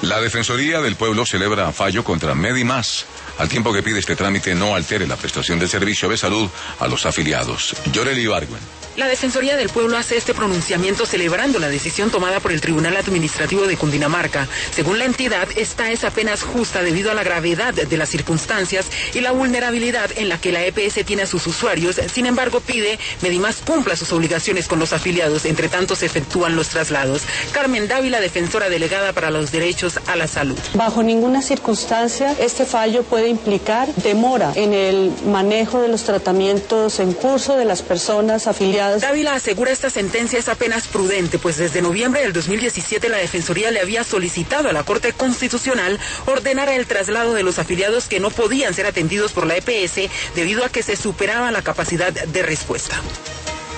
La Defensoría del Pueblo celebra fallo contra Medimás, al tiempo que pide este trámite no altere la prestación del servicio de salud a los afiliados. Yoreli Ibargüen. La Defensoría del Pueblo hace este pronunciamiento celebrando la decisión tomada por el Tribunal Administrativo de Cundinamarca. Según la entidad, esta es apenas justa debido a la gravedad de las circunstancias y la vulnerabilidad en la que la EPS tiene a sus usuarios. Sin embargo, pide Medimás cumpla sus obligaciones con los afiliados. Entre tanto, se efectúan los traslados. Carmen Dávila, defensora delegada para los derechos a la salud. Bajo ninguna circunstancia, este fallo puede implicar demora en el manejo de los tratamientos en curso de las personas afiliadas. Dávila asegura esta sentencia es apenas prudente, pues desde noviembre del 2017 la Defensoría le había solicitado a la Corte Constitucional ordenara el traslado de los afiliados que no podían ser atendidos por la EPS debido a que se superaba la capacidad de respuesta.